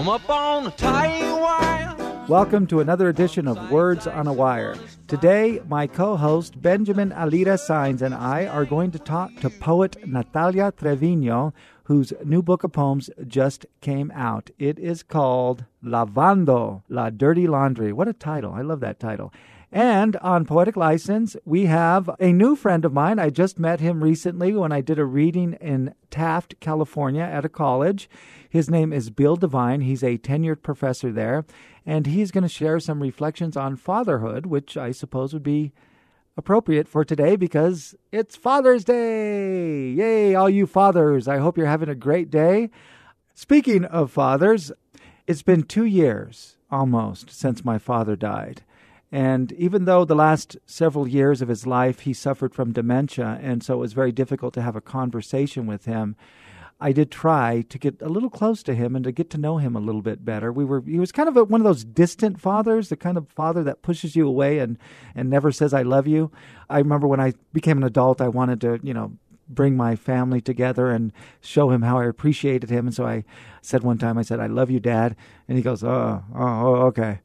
Come up on the tie wire. Welcome to another edition of Words on a Wire. Today, my co-host Benjamin Alira Sainz and I are going to talk to poet Natalia Trevino, whose new book of poems just came out. It is called Lavando, La Dirty Laundry. What a title. I love that title. And on Poetic License, we have a new friend of mine. I just met him recently when I did a reading in Taft, California at a college. His name is Bill Devine. He's a tenured professor there, and he's going to share some reflections on fatherhood, which I suppose would be appropriate for today because it's Father's Day. Yay, all you fathers. I hope you're having a great day. Speaking of fathers, it's been 2 years almost since my father died. And even though the last several years of his life he suffered from dementia, and so it was very difficult to have a conversation with him, I did try to get a little close to him and to get to know him a little bit better. He was kind of one of those distant fathers, the kind of father that pushes you away and never says, I love you. I remember when I became an adult, I wanted to, bring my family together and show him how I appreciated him. And so I said one time, I said, I love you, Dad. And he goes, oh, okay.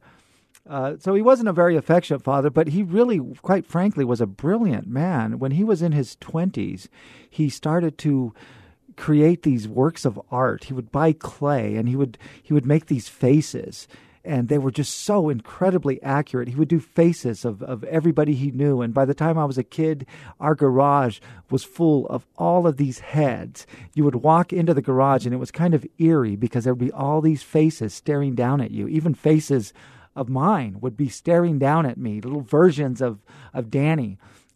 So he wasn't a very affectionate father, but he really, quite frankly, was a brilliant man. When he was in his 20s, he started to create these works of art. He would buy clay and he would make these faces, and they were just so incredibly accurate. He would do faces of everybody he knew, and by the time I was a kid, our garage was full of all of these heads. You would walk into the garage and it was kind of eerie because there would be all these faces staring down at you. Even faces of mine would be staring down at me, little versions of Danny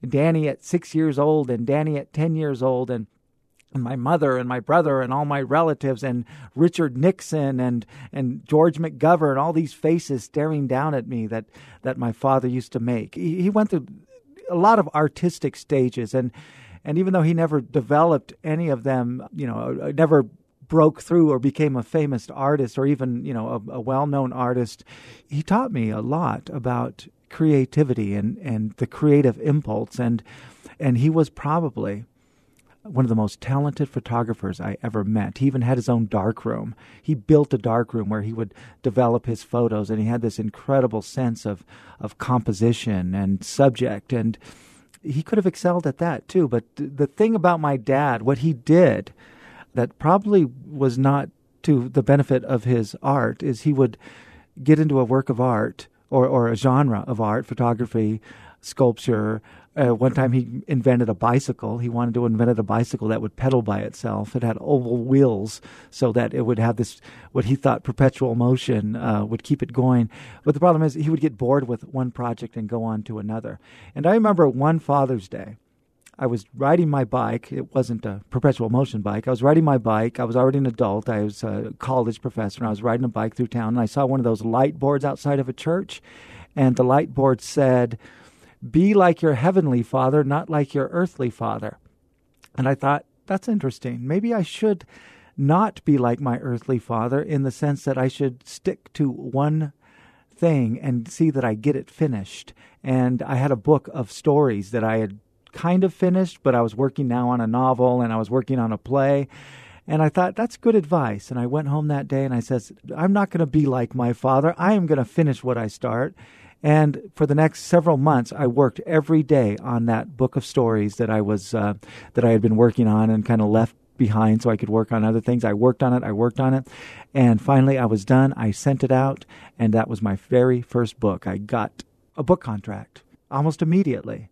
at 6 years old and Danny at 10 years old, and my mother and my brother and all my relatives and Richard Nixon and George McGovern, all these faces staring down at me that my father used to make. He went through a lot of artistic stages, and even though he never developed any of them, never broke through or became a famous artist or even, a well-known artist, he taught me a lot about creativity and the creative impulse. And he was probably one of the most talented photographers I ever met. He even had his own darkroom. He built a darkroom where he would develop his photos, and he had this incredible sense of composition and subject, and he could have excelled at that too. But the thing about my dad, what he did that probably was not to the benefit of his art, is he would get into a work of art or a genre of art, photography, sculpture. One time he invented a bicycle. He wanted to invent a bicycle that would pedal by itself. It had oval wheels so that it would have this, what he thought perpetual motion would keep it going. But the problem is he would get bored with one project and go on to another. And I remember one Father's Day, I was riding my bike. It wasn't a perpetual motion bike. I was riding my bike. I was already an adult. I was a college professor, and I was riding a bike through town, and I saw one of those light boards outside of a church, and the light board said, "Be like your heavenly father, not like your earthly father." And I thought, that's interesting. Maybe I should not be like my earthly father in the sense that I should stick to one thing and see that I get it finished. And I had a book of stories that I had kind of finished, but I was working now on a novel and I was working on a play. And I thought, that's good advice. And I went home that day and I said, I'm not going to be like my father. I am going to finish what I start. And for the next several months, I worked every day on that book of stories that I had been working on and kind of left behind so I could work on other things. I worked on it. And finally I was done. I sent it out, and that was my very first book. I got a book contract almost immediately.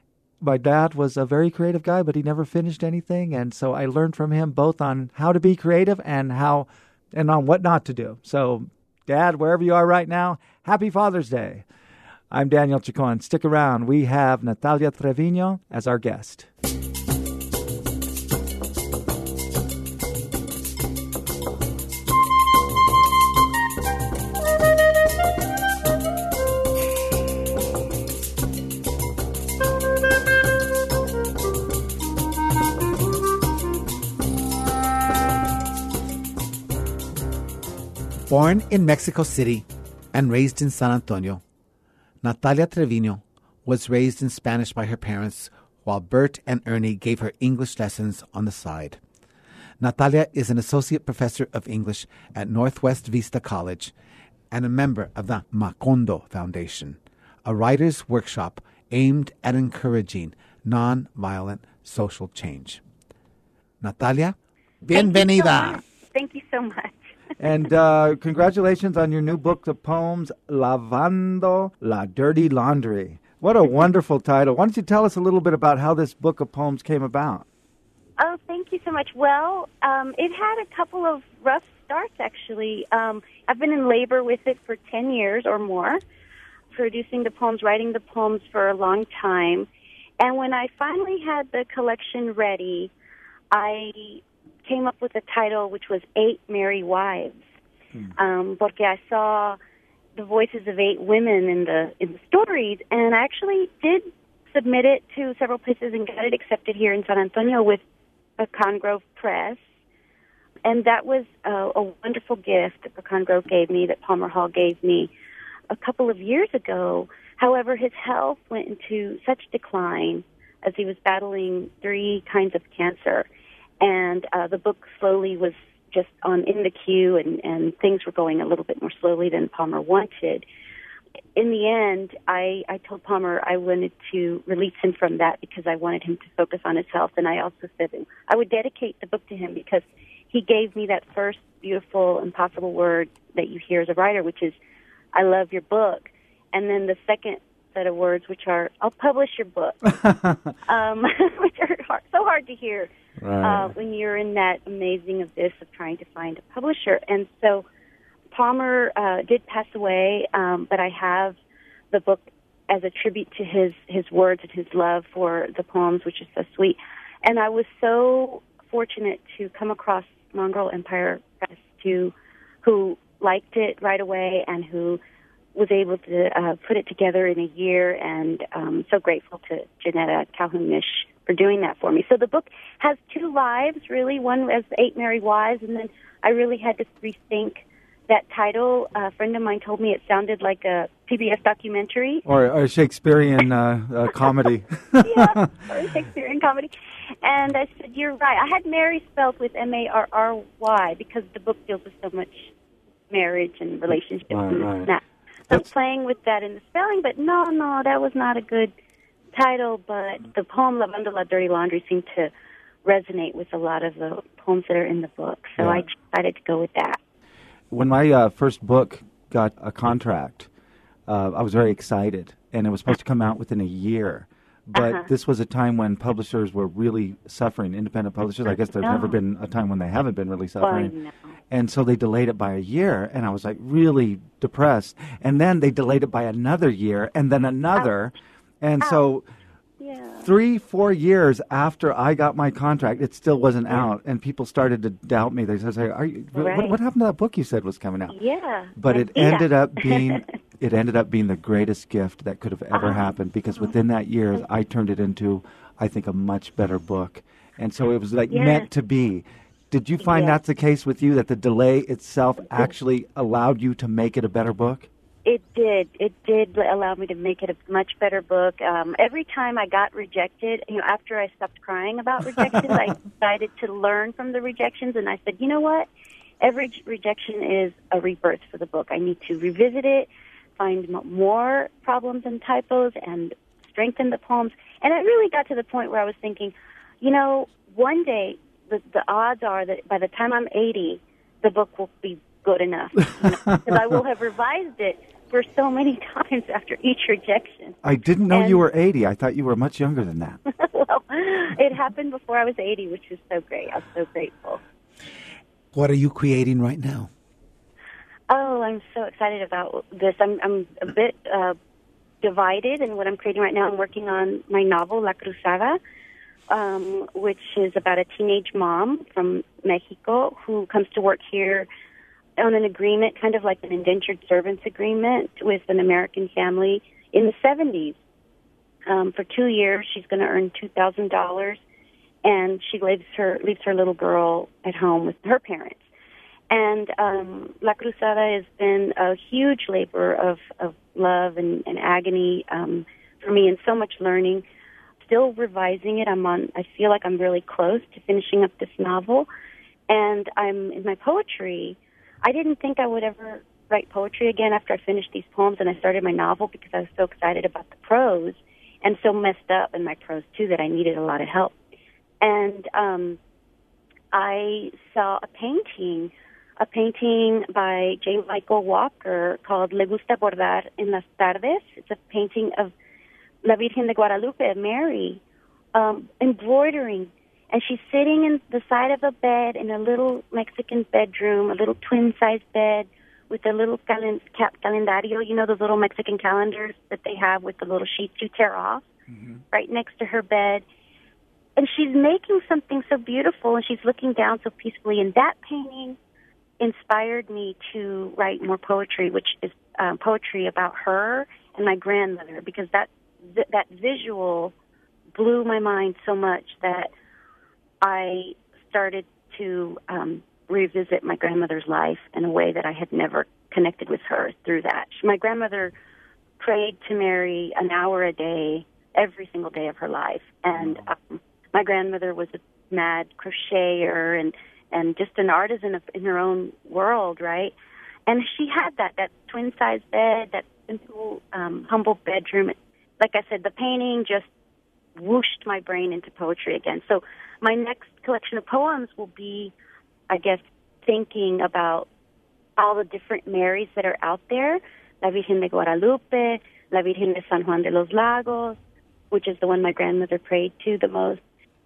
My dad was a very creative guy, but he never finished anything. And so I learned from him both on how to be creative and on what not to do. So, Dad, wherever you are right now, happy Father's Day. I'm Daniel Chacon. Stick around. We have Natalia Trevino as our guest. Born in Mexico City and raised in San Antonio, Natalia Trevino was raised in Spanish by her parents, while Bert and Ernie gave her English lessons on the side. Natalia is an associate professor of English at Northwest Vista College and a member of the Macondo Foundation, a writer's workshop aimed at encouraging nonviolent social change. Natalia, bienvenida. Thank you so much. And congratulations on your new book of poems, Lavando la Dirty Laundry. What a wonderful title. Why don't you tell us a little bit about how this book of poems came about? Oh, thank you so much. Well, it had a couple of rough starts, actually. I've been in labor with it for 10 years or more, producing the poems, writing the poems for a long time. And when I finally had the collection ready, I came up with a title which was 8 Merry Wives, porque I saw the voices of 8 women in the stories, and I actually did submit it to several places and got it accepted here in San Antonio with Pecan Grove Press. And that was a wonderful gift that Pecan Grove gave me, that Palmer Hall gave me a couple of years ago. However, his health went into such decline as he was battling 3 kinds of cancer. And the book slowly was just in the queue, and things were going a little bit more slowly than Palmer wanted. In the end, I told Palmer I wanted to release him from that because I wanted him to focus on his health. And I also said I would dedicate the book to him because he gave me that first beautiful, impossible word that you hear as a writer, which is, I love your book. And then the second set of words, which are, I'll publish your book, which are so hard to hear when you're in that amazing abyss of trying to find a publisher. And so Palmer did pass away, but I have the book as a tribute to his words and his love for the poems, which is so sweet. And I was so fortunate to come across Mongrel Empire Press, who liked it right away and who was able to put it together in a year, and so grateful to Janetta Calhoun-Mish for doing that for me. So the book has 2 lives, really, one as 8 Merry Wives, and then I really had to rethink that title. A friend of mine told me it sounded like a PBS documentary. Or a Shakespearean comedy. Yeah, or a Shakespearean comedy. And I said, you're right. I had Mary spelled with Marry because the book deals with so much marriage and relationships and that. So I'm playing with that in the spelling, but no, that was not a good title. But the poem Lavando la Dirty Laundry seemed to resonate with a lot of the poems that are in the book. So I decided to go with that. When my first book got a contract, I was very excited, and it was supposed to come out within a year. But this was a time when publishers were really suffering, independent publishers. I guess there's never been a time when they haven't been really suffering. And so they delayed it by a year, and I was like really depressed. And then they delayed it by another year, and then another. And so 3-4 years after I got my contract, it still wasn't out, and people started to doubt me. They said, what happened to that book you said was coming out? Yeah. But it ended up being the greatest gift that could have ever happened, because within that year, I turned it into, I think, a much better book. And so it was like meant to be. Did you find that's the case with you, that the delay itself actually allowed you to make it a better book? It did. It did allow me to make it a much better book. Every time I got rejected, after I stopped crying about rejections, I decided to learn from the rejections, and I said, you know what? Every rejection is a rebirth for the book. I need to revisit it, find more problems and typos, and strengthen the poems. And it really got to the point where I was thinking, one day the odds are that by the time I'm 80, the book will be good enough, because I will have revised it for so many times after each rejection. I didn't know you were 80. I thought you were much younger than that. Well, it happened before I was 80, which was so great. I was so grateful. What are you creating right now? Oh, I'm so excited about this. I'm a bit divided in what I'm creating right now. I'm working on my novel, La Cruzada, which is about a teenage mom from Mexico who comes to work here on an agreement, kind of like an indentured servants agreement with an American family in the 70s. For 2 years, she's going to earn $2,000, and she leaves her little girl at home with her parents. And La Cruzada has been a huge labor of love and agony for me, and so much learning. Still revising it. I feel like I'm really close to finishing up this novel, And I'm in my poetry. I didn't think I would ever write poetry again after I finished these poems, and I started my novel because I was so excited about the prose and so messed up in my prose, too, that I needed a lot of help. And I saw a painting by J. Michael Walker called Le Gusta Bordar en las Tardes. It's a painting of La Virgen de Guadalupe, Mary, embroidering. And she's sitting in the side of a bed in a little Mexican bedroom, a little twin-sized bed with a little calendario, you know, those little Mexican calendars that they have with the little sheets you tear off, right next to her bed. And she's making something so beautiful, and she's looking down so peacefully. And that painting inspired me to write more poetry, which is poetry about her and my grandmother, because that visual blew my mind so much that I started to revisit my grandmother's life in a way that I had never connected with her through that. My grandmother prayed to Mary an hour a day, every single day of her life. And my grandmother was a mad crocheter and just an artisan in her own world, right? And she had that twin-sized bed, that simple, humble bedroom. Like I said, the painting just whooshed my brain into poetry again. So my next collection of poems will be, I guess, thinking about all the different Marys that are out there. La Virgen de Guadalupe, La Virgen de San Juan de los Lagos, which is the one my grandmother prayed to the most,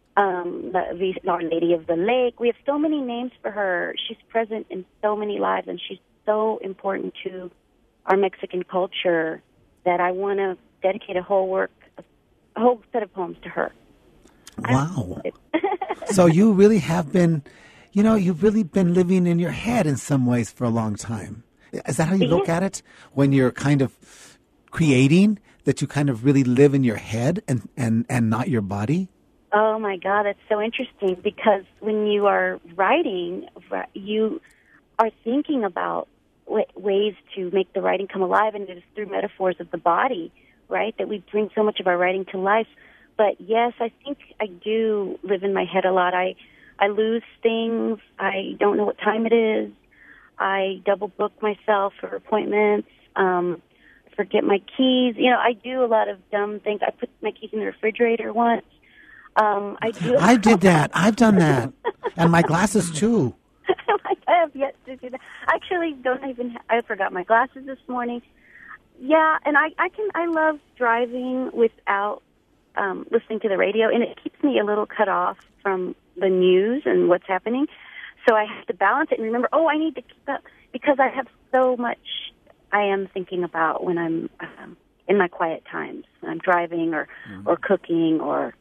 Our Lady of the Lake. We have so many names for her. She's present in so many lives, and she's so important to our Mexican culture that I want to dedicate a whole set of poems to her. Wow. So you really have been, you've really been living in your head in some ways for a long time. Is that how you look at it when you're kind of creating, that you kind of really live in your head and not your body? Oh, my God, that's so interesting, because when you are writing, you are thinking about ways to make the writing come alive, and it is through metaphors of the body, right, that we bring so much of our writing to life. But, yes, I think I do live in my head a lot. I lose things. I don't know what time it is. I double-book myself for appointments. Forget my keys. I do a lot of dumb things. I put my keys in the refrigerator once. I did that. I've done that. And my glasses, too. I have yet to do that. Actually, I forgot my glasses this morning. Yeah, and I love driving without listening to the radio, and it keeps me a little cut off from the news and what's happening. So I have to balance it and remember, I need to keep up, because I have so much I am thinking about when I'm in my quiet times, when I'm driving or cooking or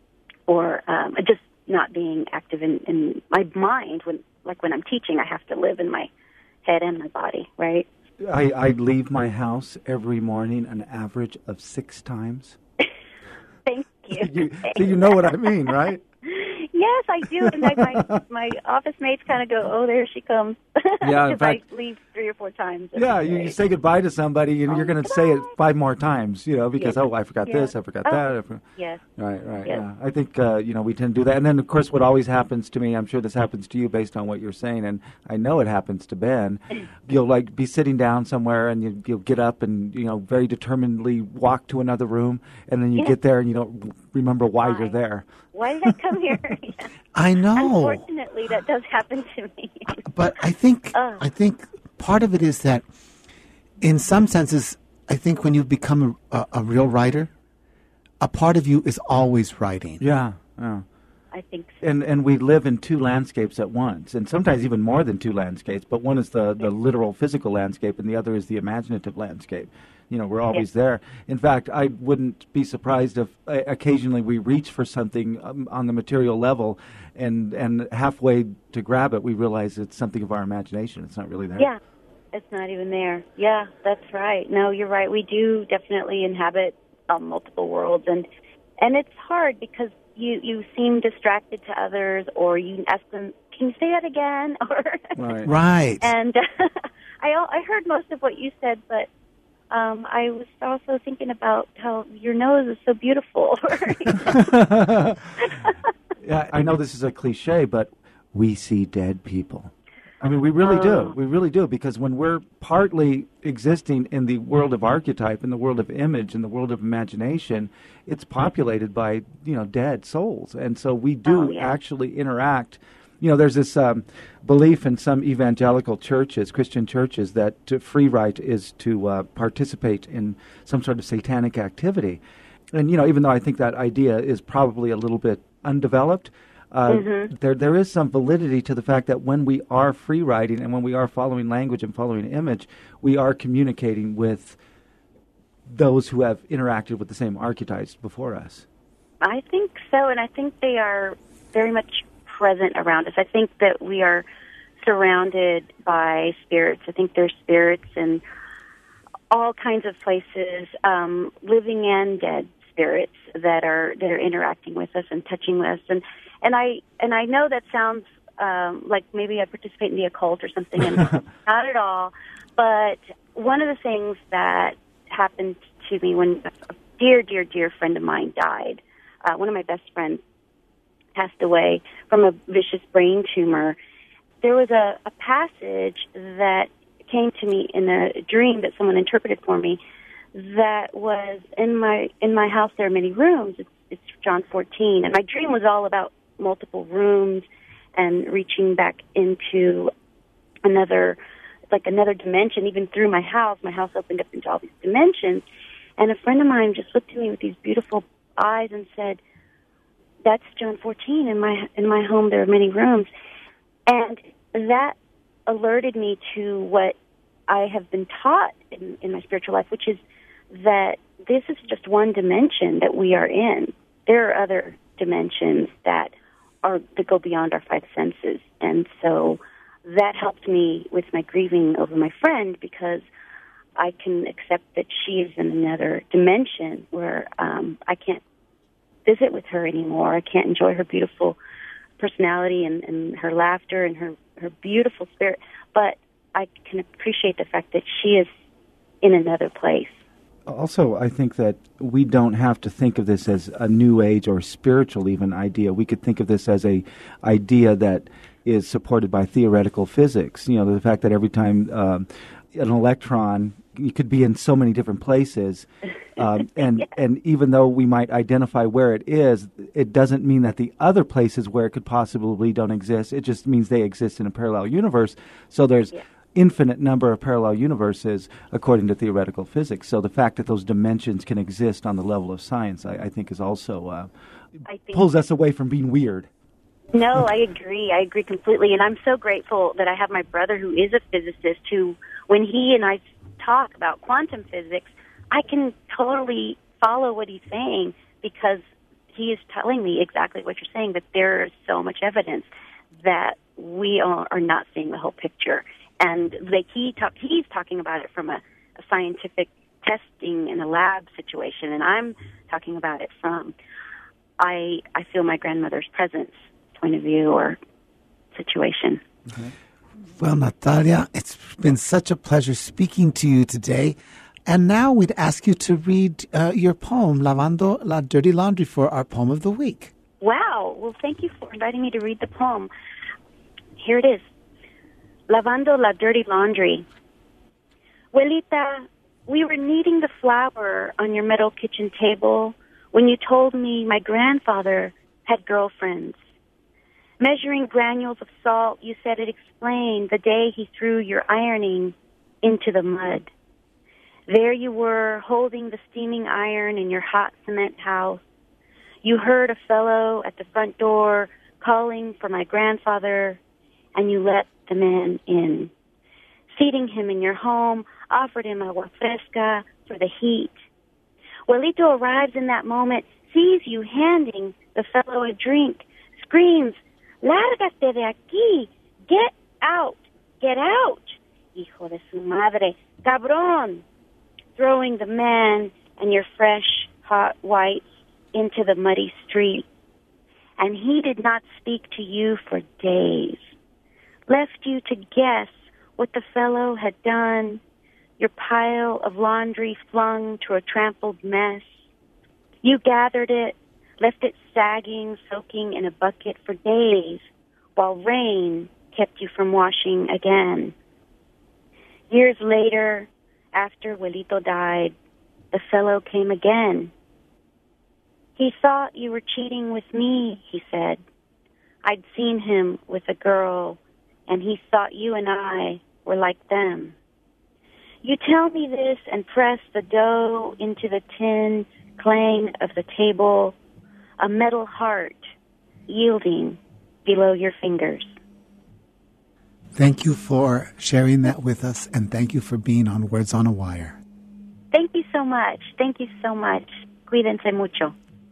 just not being active in my mind. When I'm teaching, I have to live in my head and my body, right? I leave my house every morning an average of 6 times. Thank you. You know what I mean, right? Yes, I do. And my office mates kind of go, there she comes. Yeah, in fact, I leave 3 or 4 times. Yeah, you say goodbye to somebody, and you're going to say it 5 more times, because, I forgot this, I forgot that. Yes. Right, yes. yeah. I think, we tend to do that. And then, of course, what always happens to me, I'm sure this happens to you based on what you're saying, and I know it happens to Ben, you'll, be sitting down somewhere, and you'll get up and, very determinedly walk to another room, and then you get there, and you don't remember why you're there. Why did I come here? I know. Unfortunately, that does happen to me. But I think part of it is that, in some senses, I think when you become a real writer, a part of you is always writing. Yeah. I think so. And we live in 2 landscapes at once, and sometimes even more than 2 landscapes. But one is the literal physical landscape, and the other is the imaginative landscape. We're always there. In fact, I wouldn't be surprised if occasionally we reach for something on the material level, and halfway to grab it, we realize it's something of our imagination. It's not really there. Yeah, it's not even there. Yeah, that's right. No, you're right. We do definitely inhabit multiple worlds, and it's hard because you seem distracted to others, or you ask them, "Can you say that again?" Right. And I heard most of what you said, but I was also thinking about how your nose is so beautiful. Yeah, I know this is a cliche, but we see dead people. I mean, we really do. We really do, because when we're partly existing in the world of archetype, in the world of image, in the world of imagination, it's populated by, dead souls. And so we do actually interact. There's this belief in some evangelical churches, Christian churches, that to free write is to participate in some sort of satanic activity. And, even though I think that idea is probably a little bit undeveloped, there is some validity to the fact that when we are free writing and when we are following language and following image, we are communicating with those who have interacted with the same archetypes before us. I think so, and I think they are very much present around us. I think that we are surrounded by spirits. I think there's spirits in all kinds of places, living and dead spirits that are interacting with us and touching us. And I know that sounds like maybe I participate in the occult or something, and not at all. But one of the things that happened to me when a dear, dear, dear friend of mine died, one of my best friends passed away from a vicious brain tumor. There was a passage that came to me in a dream that someone interpreted for me that was in my house. There are many rooms. It's John 14, and my dream was all about multiple rooms and reaching back into another dimension. Even through my house opened up into all these dimensions. And a friend of mine just looked at me with these beautiful eyes and said, "That's John 14. In my home there are many rooms." And that alerted me to what I have been taught in my spiritual life, which is that this is just one dimension that we are in. There are other dimensions that go beyond our five senses. And so that helped me with my grieving over my friend, because I can accept that she is in another dimension where I can't visit with her anymore. I can't enjoy her beautiful personality and her laughter and her beautiful spirit, but I can appreciate the fact that she is in another place. Also, I think that we don't have to think of this as a new age or spiritual even idea. We could think of this as a idea that is supported by theoretical physics. The fact that every time an electron, you could be in so many different places, and even though we might identify where it is, it doesn't mean that the other places where it could possibly don't exist. It just means they exist in a parallel universe. So there's infinite number of parallel universes according to theoretical physics. So the fact that those dimensions can exist on the level of science, I think, is also pulls us away from being weird. No, I agree. I agree completely. And I'm so grateful that I have my brother, who is a physicist, who, when he and I talk about quantum physics, I can totally follow what he's saying, because he is telling me exactly what you're saying, that there is so much evidence that we are not seeing the whole picture. And he's talking about it from a scientific testing in a lab situation, and I'm talking about it from I feel my grandmother's presence point of view or situation. Mm-hmm. Well, Natalia, it's been such a pleasure speaking to you today. And now we'd ask you to read your poem, Lavando la Dirty Laundry, for our Poem of the Week. Wow. Well, thank you for inviting me to read the poem. Here it is. Lavando la Dirty Laundry. Abuelita, we were kneading the flour on your metal kitchen table when you told me my grandfather had girlfriends. Measuring granules of salt, you said it explained the day he threw your ironing into the mud. There you were, holding the steaming iron in your hot cement house. You heard a fellow at the front door calling for my grandfather, and you let the man in. Seating him in your home, offered him agua fresca for the heat. Abuelito arrives in that moment, sees you handing the fellow a drink, screams, "Lárgate de aquí! Get out! Get out! Hijo de su madre! Cabrón!" Throwing the man and your fresh, hot whites into the muddy street. And he did not speak to you for days. Left you to guess what the fellow had done, your pile of laundry flung to a trampled mess. You gathered it, left it sagging, soaking in a bucket for days, while rain kept you from washing again. Years later, after Abuelito died, the fellow came again. He thought you were cheating with me, he said. I'd seen him with a girl, and he thought you and I were like them. You tell me this and press the dough into the tin clang of the table, a metal heart yielding below your fingers. Thank you for sharing that with us, and thank you for being on Words on a Wire. Thank you so much. Thank you so much. Cuídense mucho.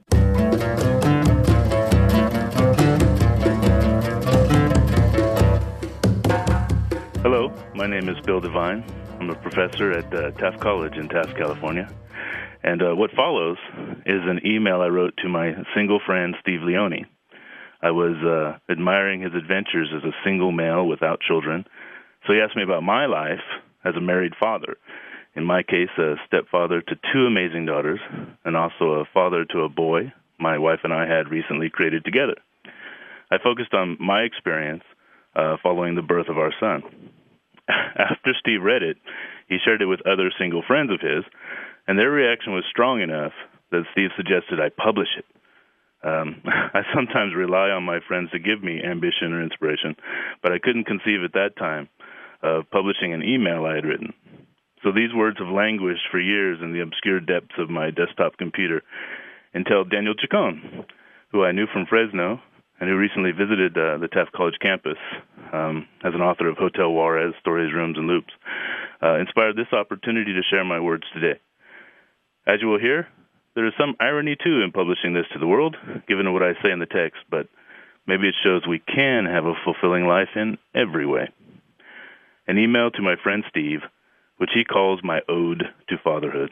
Hello, my name is Bill Devine. I'm a professor at Taft College in Taft, California. And what follows is an email I wrote to my single friend, Steve Leone. I was admiring his adventures as a single male without children. So he asked me about my life as a married father. In my case, a stepfather to two amazing daughters, and also a father to a boy my wife and I had recently created together. I focused on my experience following the birth of our son. After Steve read it, he shared it with other single friends of his, and their reaction was strong enough that Steve suggested I publish it. I sometimes rely on my friends to give me ambition or inspiration, but I couldn't conceive at that time of publishing an email I had written. So these words have languished for years in the obscure depths of my desktop computer until Daniel Chacon, who I knew from Fresno and who recently visited the Taft College campus as an author of Hotel Juarez, Stories, Rooms, and Loops, inspired this opportunity to share my words today. As you will hear, there is some irony, too, in publishing this to the world, given what I say in the text, but maybe it shows we can have a fulfilling life in every way. An email to my friend Steve, which he calls my ode to fatherhood.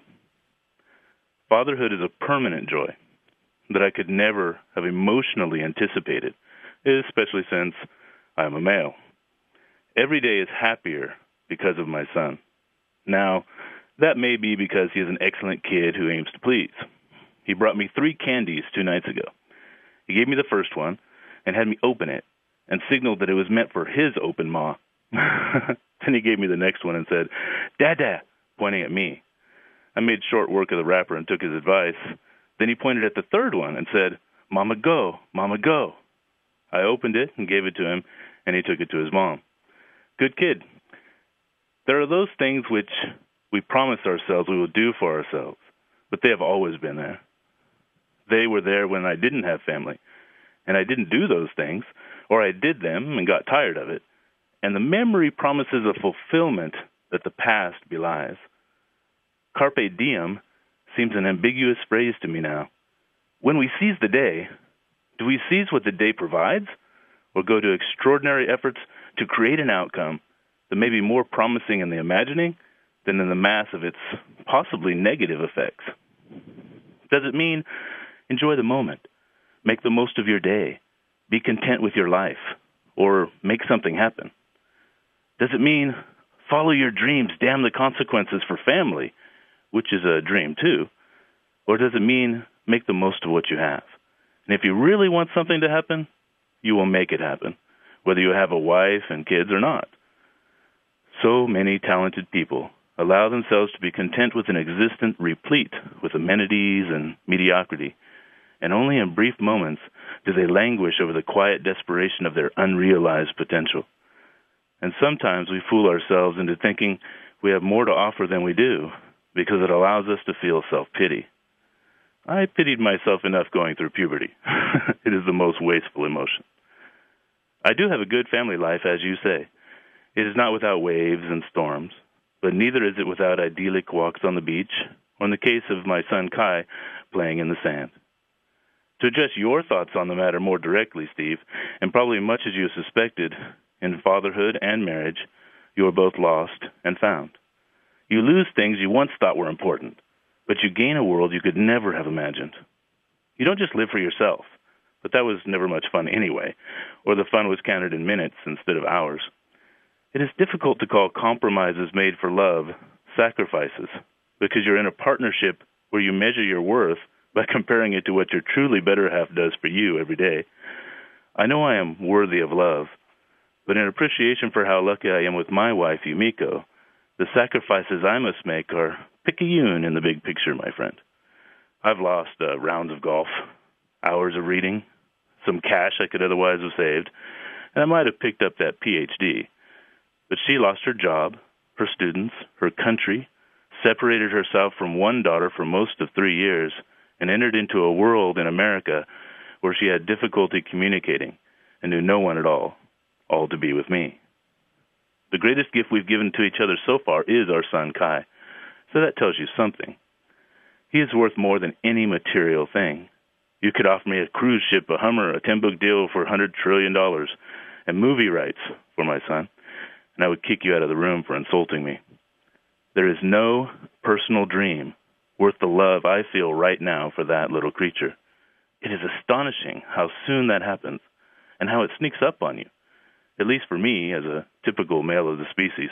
Fatherhood is a permanent joy that I could never have emotionally anticipated, especially since I am a male. Every day is happier because of my son. Now, that may be because he is an excellent kid who aims to please. He brought me 3 candies 2 nights ago. He gave me the first one and had me open it and signaled that it was meant for his open maw. Then he gave me the next one and said, "Dada," pointing at me. I made short work of the wrapper and took his advice. Then he pointed at the third one and said, "Mama, go, Mama, go." I opened it and gave it to him, and he took it to his mom. Good kid. There are those things which we promise ourselves we will do for ourselves, but they have always been there. They were there when I didn't have family, and I didn't do those things, or I did them and got tired of it, and the memory promises a fulfillment that the past belies. Carpe diem seems an ambiguous phrase to me now. When we seize the day, do we seize what the day provides, or go to extraordinary efforts to create an outcome that may be more promising in the imagining than in the mass of its possibly negative effects? Does it mean enjoy the moment, make the most of your day, be content with your life, or make something happen? Does it mean follow your dreams, damn the consequences for family, which is a dream too? Or does it mean make the most of what you have? And if you really want something to happen, you will make it happen, whether you have a wife and kids or not. So many talented people allow themselves to be content with an existence replete with amenities and mediocrity, and only in brief moments do they languish over the quiet desperation of their unrealized potential. And sometimes we fool ourselves into thinking we have more to offer than we do because it allows us to feel self-pity. I pitied myself enough going through puberty. It is the most wasteful emotion. I do have a good family life, as you say. It is not without waves and storms, but neither is it without idyllic walks on the beach, or in the case of my son Kai, playing in the sand. To address your thoughts on the matter more directly, Steve, and probably much as you suspected, in fatherhood and marriage, you are both lost and found. You lose things you once thought were important, but you gain a world you could never have imagined. You don't just live for yourself, but that was never much fun anyway, or the fun was counted in minutes instead of hours. It is difficult to call compromises made for love sacrifices, because you're in a partnership where you measure your worth by comparing it to what your truly better half does for you every day. I know I am worthy of love, but in appreciation for how lucky I am with my wife, Yumiko, the sacrifices I must make are picayune in the big picture, my friend. I've lost rounds of golf, hours of reading, some cash I could otherwise have saved, and I might have picked up that PhD. But she lost her job, her students, her country, separated herself from one daughter for most of 3 years, and entered into a world in America where she had difficulty communicating and knew no one at all to be with me. The greatest gift we've given to each other so far is our son, Kai. So that tells you something. He is worth more than any material thing. You could offer me a cruise ship, a Hummer, a 10-book deal for $100 trillion, and movie rights for my son, and I would kick you out of the room for insulting me. There is no personal dream worth the love I feel right now for that little creature. It is astonishing how soon that happens and how it sneaks up on you, at least for me as a typical male of the species.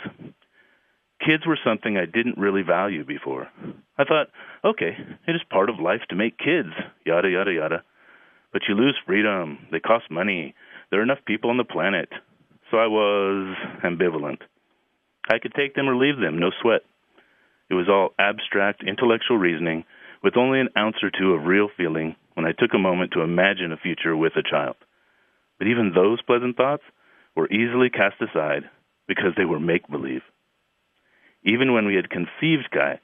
Kids were something I didn't really value before. I thought, okay, it is part of life to make kids, yada, yada, yada. But you lose freedom. They cost money. There are enough people on the planet. So I was ambivalent. I could take them or leave them, no sweat. It was all abstract, intellectual reasoning with only an ounce or two of real feeling when I took a moment to imagine a future with a child. But even those pleasant thoughts were easily cast aside because they were make-believe. Even when we had conceived Kai,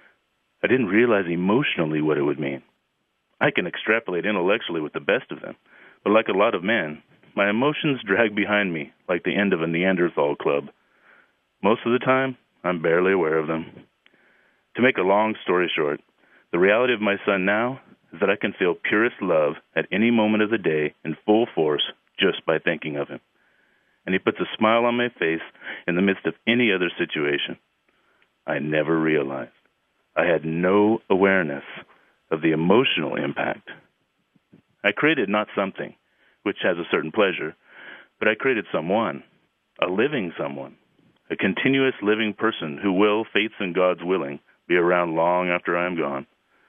I didn't realize emotionally what it would mean. I can extrapolate intellectually with the best of them, but like a lot of men, my emotions drag behind me like the end of a Neanderthal club. Most of the time, I'm barely aware of them. To make a long story short, the reality of my son now is that I can feel purest love at any moment of the day in full force just by thinking of him. And he puts a smile on my face in the midst of any other situation. I never realized. I had no awareness of the emotional impact. I created not something, which has a certain pleasure, but I created someone, a living someone, a continuous living person who will, faith and God's willing, be around long after I am gone.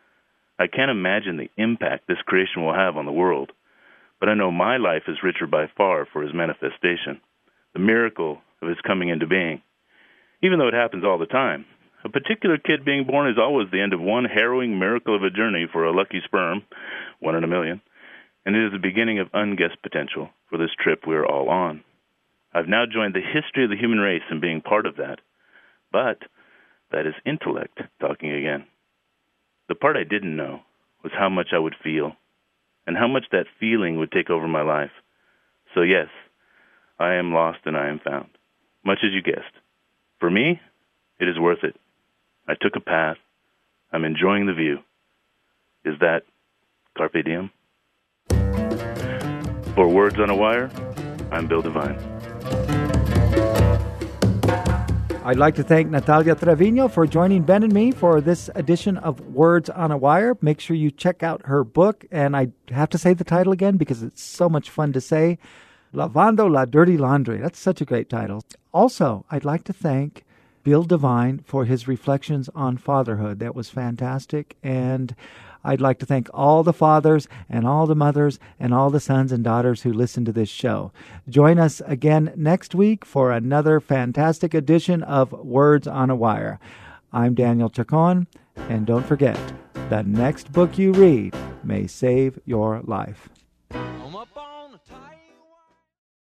I can't imagine the impact this creation will have on the world, but I know my life is richer by far for his manifestation, the miracle of his coming into being. Even though it happens all the time, a particular kid being born is always the end of one harrowing miracle of a journey for a lucky sperm, 1 in a million, and it is the beginning of unguessed potential for this trip we are all on. I've now joined the history of the human race in being part of that, but that is intellect talking again. The part I didn't know was how much I would feel, and how much that feeling would take over my life. So yes, I am lost and I am found, much as you guessed. For me, it is worth it. I took a path. I'm enjoying the view. Is that carpe diem? For Words on a Wire, I'm Bill Devine. I'd like to thank Natalia Trevino for joining Ben and me for this edition of Words on a Wire. Make sure you check out her book, and I have to say the title again because it's so much fun to say. Lavando la Dirty Laundry. That's such a great title. Also, I'd like to thank Bill Devine for his reflections on fatherhood. That was fantastic. And I'd like to thank all the fathers and all the mothers and all the sons and daughters who listen to this show. Join us again next week for another fantastic edition of Words on a Wire. I'm Daniel Chacon, and don't forget, the next book you read may save your life.